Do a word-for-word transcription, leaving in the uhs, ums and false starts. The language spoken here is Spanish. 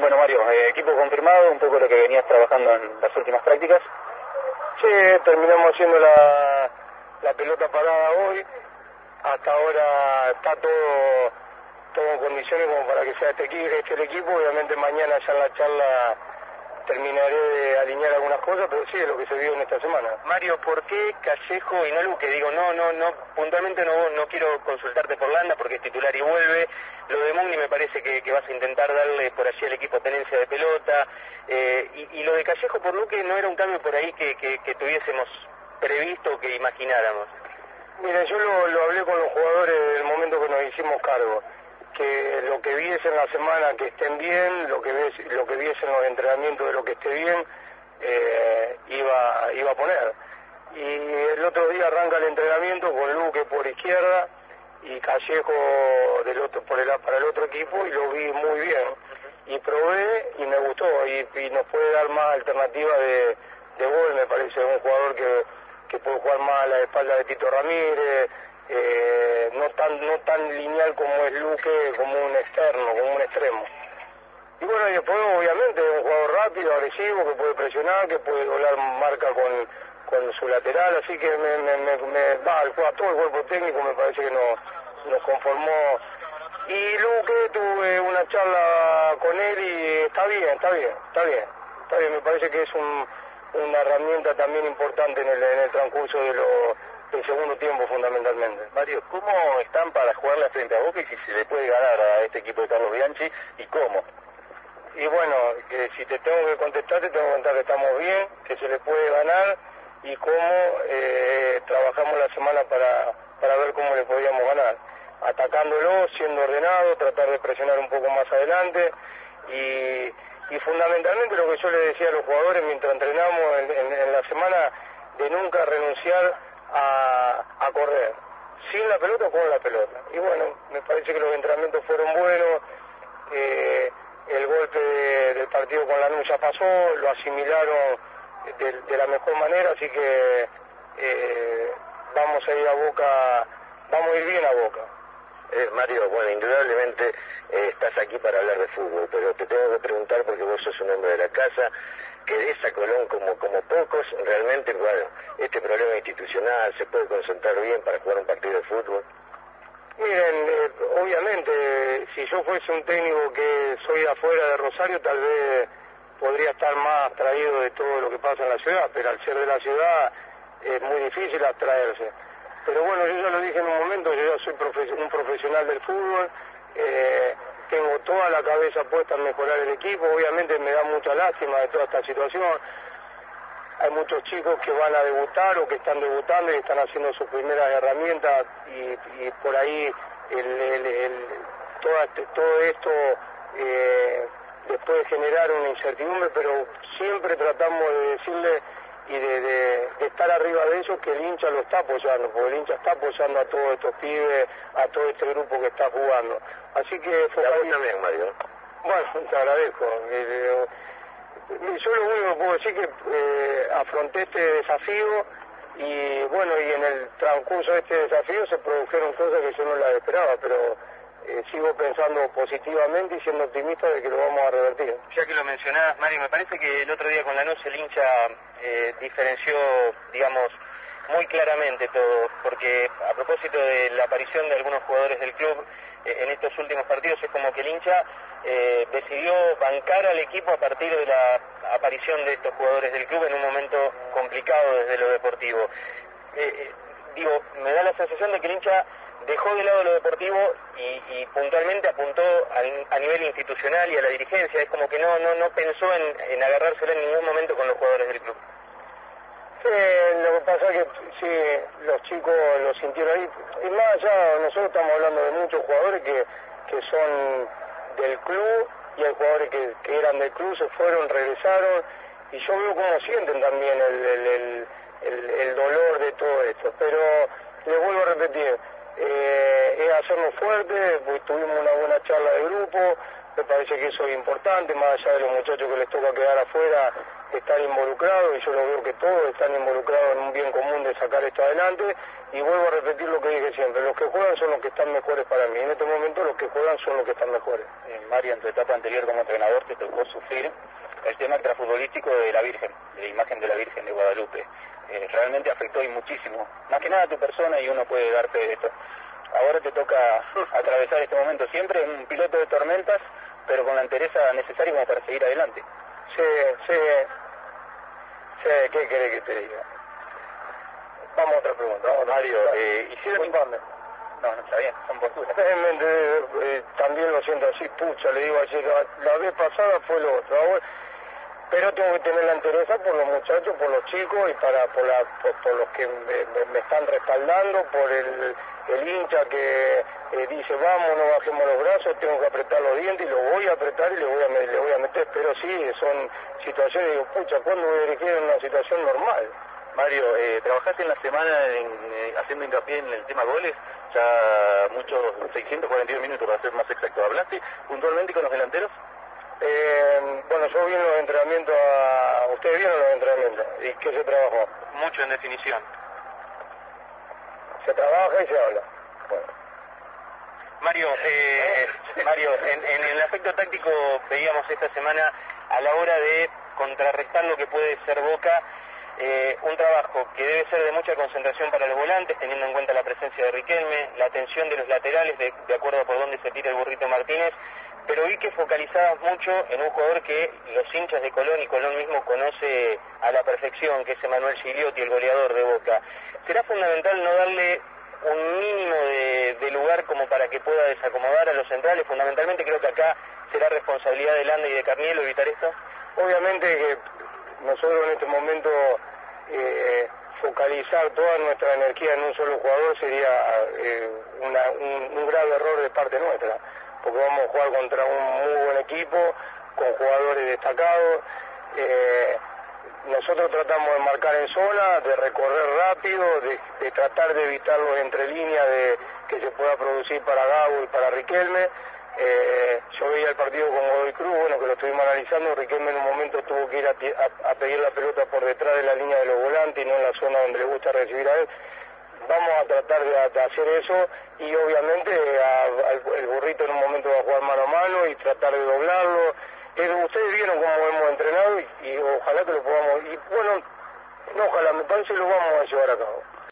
Bueno, Mario, eh, equipo confirmado, un poco lo que venías trabajando en las últimas prácticas. Sí, terminamos haciendo la, la pelota parada hoy. Hasta ahora está todo, todo en condiciones como para que sea este, este el equipo. Obviamente mañana ya en la charla terminaré de alinear algunas cosas, pero sí es lo que se vio en esta semana. Mario, ¿por qué Callejo y no Luque? Digo, no, no, no, puntualmente no, no quiero consultarte por Landa porque es titular y vuelve. Lo de Mugni me parece que, que vas a intentar darle por allí al equipo tenencia de pelota. Eh, y, y lo de Callejo por Luque no era un cambio por ahí que, que, que tuviésemos previsto, que imagináramos. Mira, yo lo, lo hablé con los jugadores en el momento que nos hicimos cargo, que lo que viesen la semana que estén bien, lo que ves, lo que viesen los entrenamientos de lo que esté bien, eh, iba, iba a poner. Y el otro día arranca el entrenamiento con Luque por izquierda y Callejo del otro, por el, para el otro equipo, y lo vi muy bien. Y probé y me gustó, y, y nos puede dar más alternativa de, de gol, me parece, un jugador que, que puede jugar más a la espalda de Tito Ramírez, eh, no tan no tan lineal como es Luque, como un externo, como un extremo. Y bueno, y después obviamente es un jugador rápido, agresivo, que puede presionar, que puede doblar marca con, con su lateral, así que me, me, me, me va, a todo el cuerpo técnico me parece que nos, nos conformó. Y Luque, tuve una charla con él y está bien, está bien, está bien, está bien, me parece que es un, una herramienta también importante en el, en el transcurso de lo, del segundo tiempo fundamentalmente. Mario, ¿cómo están para jugarle frente a Boca y si se le puede ganar a este equipo de Carlos Bianchi y cómo? Y bueno, que si te tengo que contestar, te tengo que contar que estamos bien, que se le puede ganar y cómo eh, trabajamos la semana para, para ver cómo le podíamos ganar. Atacándolo, siendo ordenado, tratar de presionar un poco más adelante y, y fundamentalmente lo que yo le decía a los jugadores mientras entrenamos en, en, en la semana, de nunca renunciar a, a correr, sin la pelota o con la pelota. Y bueno, me parece que los entrenamientos fueron buenos, eh, el golpe de, del partido con Lanús ya pasó, lo asimilaron de, de la mejor manera, así que eh, vamos a ir a Boca, vamos a ir bien a Boca. Eh, Mario, bueno, indudablemente eh, estás aquí para hablar de fútbol, pero te tengo que preguntar porque vos sos un hombre de la casa, querés a Colón como, como pocos, realmente, bueno, este problema institucional se puede concentrar bien para jugar un partido de fútbol. Miren, eh, obviamente, si yo fuese un técnico que soy afuera de Rosario, tal vez podría estar más abstraído de todo lo que pasa en la ciudad, pero al ser de la ciudad es muy difícil abstraerse. Pero bueno, yo ya lo dije en un momento, yo ya soy profe un profesional del fútbol, eh, tengo toda la cabeza puesta en mejorar el equipo, obviamente me da mucha lástima de toda esta situación. Hay muchos chicos que van a debutar o que están debutando y están haciendo sus primeras herramientas y, y por ahí el, el, el, todo, este, todo esto eh, les puede generar una incertidumbre, pero siempre tratamos de decirle y de, de, de estar arriba de ellos que el hincha lo está apoyando, porque el hincha está apoyando a todos estos pibes, a todo este grupo que está jugando. Así que... También, Mario. Bueno, te agradezco. Eh, Yo lo único que puedo decir es que eh, afronté este desafío y bueno, y en el transcurso de este desafío se produjeron cosas que yo no las esperaba, pero eh, sigo pensando positivamente y siendo optimista de que lo vamos a revertir. Ya que lo mencionabas, Mario, me parece que el otro día con Lanús el hincha eh, diferenció, digamos, muy claramente todo, porque a propósito de la aparición de algunos jugadores del club eh, en estos últimos partidos, es como que el hincha eh, decidió bancar al equipo a partir de la aparición de estos jugadores del club en un momento complicado desde lo deportivo. Eh, eh, digo, me da la sensación de que el hincha dejó de lado lo deportivo y, y puntualmente apuntó a, a nivel institucional y a la dirigencia, es como que no, no, no pensó en, en agarrárselo en ningún momento con los jugadores del club. Sí, lo que pasa es que sí, los chicos lo sintieron ahí. Y más allá, nosotros estamos hablando de muchos jugadores que, que son del club y hay jugadores que, que eran del club, se fueron, regresaron. Y yo veo cómo sienten también el, el, el, el, el dolor de todo esto. Pero les vuelvo a repetir, eh, es hacernos fuertes, pues tuvimos una buena charla de grupo. Me parece que eso es importante, más allá de los muchachos que les toca quedar afuera, están involucrados, y yo lo veo que todos están involucrados en un bien común de sacar esto adelante, y vuelvo a repetir lo que dije siempre, los que juegan son los que están mejores para mí, en este momento los que juegan son los que están mejores. Eh, Mario, en tu etapa anterior como entrenador te tocó sufrir el tema extrafutbolístico de la Virgen, de la imagen de la Virgen de Guadalupe. Eh, realmente afectó y muchísimo, más que nada a tu persona, y uno puede dar fe de esto. Ahora te toca atravesar este momento, siempre un piloto de tormentas, pero con la entereza necesaria como para seguir adelante. Sí, sí, sí, ¿qué querés que te diga? Vamos a otra pregunta. Vamos a Mario, eh, hicieron... No, no está bien, son posturas. Eh, eh, también lo siento así, pucha, le digo ayer, la, la vez pasada fue lo otro. Ahora, pero tengo que tener la entereza por los muchachos, por los chicos y para por, la, por, por los que me, me, me están respaldando, por el, el hincha que eh, dice vamos, no bajemos los brazos, tengo que apretar los dientes y lo voy a apretar y le voy a, le voy a meter, pero sí, son situaciones, digo, pucha, ¿cuándo voy a dirigir en una situación normal? Mario, eh, trabajaste en la semana en, eh, haciendo hincapié en el tema goles, ya muchos, seiscientos cuarenta y dos minutos para ser más exacto. ¿Hablaste puntualmente con los delanteros? Eh, bueno, yo vi en los entrenamientos, a... ¿ustedes vieron los entrenamientos? ¿Y qué se trabajó? Mucho en definición. Se trabaja y se habla. Bueno. Mario, eh, Mario, en, en el aspecto táctico veíamos esta semana a la hora de contrarrestar lo que puede ser Boca, eh, un trabajo que debe ser de mucha concentración para los volantes, teniendo en cuenta la presencia de Riquelme, la atención de los laterales, de, de acuerdo a por dónde se tira el Burrito Martínez, pero vi que focalizabas mucho en un jugador que los hinchas de Colón y Colón mismo conoce a la perfección, que es Emanuel Gigliotti, el goleador de Boca. ¿Será fundamental no darle un mínimo de, de lugar como para que pueda desacomodar a los centrales? Fundamentalmente creo que acá será responsabilidad de Landa y de Carnielo evitar esto. Obviamente que nosotros en este momento eh, focalizar toda nuestra energía en un solo jugador sería eh, una, un, un grave error de parte nuestra, porque vamos a jugar contra un muy buen equipo, con jugadores destacados. Eh, nosotros tratamos de marcar en zona, de recorrer rápido, de, de tratar de evitar los entre líneas de, que se pueda producir para Gago y para Riquelme. Eh, yo veía el partido con Godoy Cruz, bueno, que lo estuvimos analizando. Riquelme en un momento tuvo que ir a, a, a pedir la pelota por detrás de la línea de los volantes y no en la zona donde le gusta recibir a él. Vamos a tratar de, de hacer eso, y obviamente a, a, el Burrito en un momento va a jugar mano a mano y tratar de doblarlo. Eh, ustedes vieron cómo hemos entrenado y, y ojalá que lo podamos, y bueno, no ojalá, me parece que lo vamos a llevar a cabo.